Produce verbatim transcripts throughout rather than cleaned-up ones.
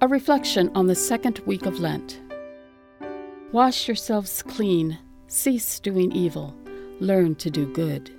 A reflection on the second week of Lent. Wash yourselves clean, cease doing evil, learn to do good.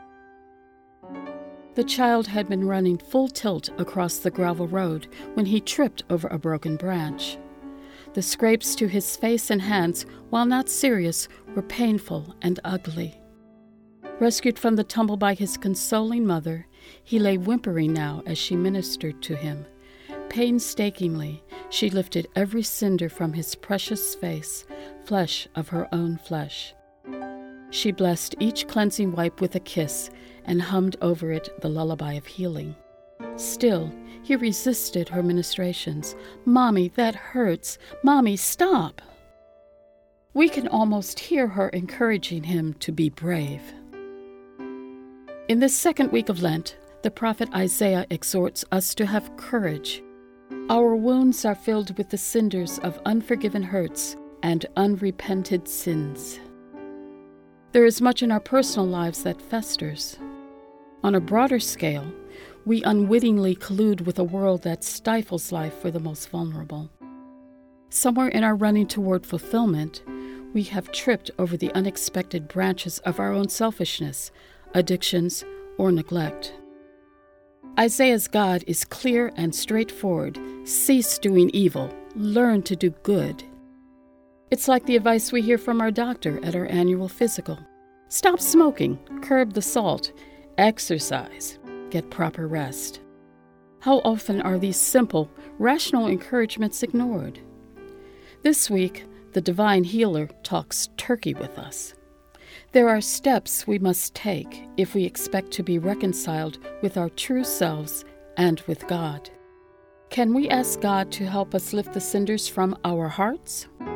The child had been running full tilt across the gravel road when he tripped over a broken branch. The scrapes to his face and hands, while not serious, were painful and ugly. Rescued from the tumble by his consoling mother, he lay whimpering now as she ministered to him. Painstakingly, she lifted every cinder from his precious face, flesh of her own flesh. She blessed each cleansing wipe with a kiss and hummed over it the lullaby of healing. Still, he resisted her ministrations. "Mommy, that hurts. Mommy, stop." We can almost hear her encouraging him to be brave. In this second week of Lent, the prophet Isaiah exhorts us to have courage. Our wounds are filled with the cinders of unforgiven hurts and unrepented sins. There is much in our personal lives that festers. On a broader scale, we unwittingly collude with a world that stifles life for the most vulnerable. Somewhere in our running toward fulfillment, we have tripped over the unexpected branches of our own selfishness, addictions, or neglect. Isaiah's God is clear and straightforward. Cease doing evil. Learn to do good. It's like the advice we hear from our doctor at our annual physical. Stop smoking, curb the salt, exercise, get proper rest. How often are these simple, rational encouragements ignored? This week, the divine healer talks turkey with us. There are steps we must take if we expect to be reconciled with our true selves and with God. Can we ask God to help us lift the cinders from our hearts?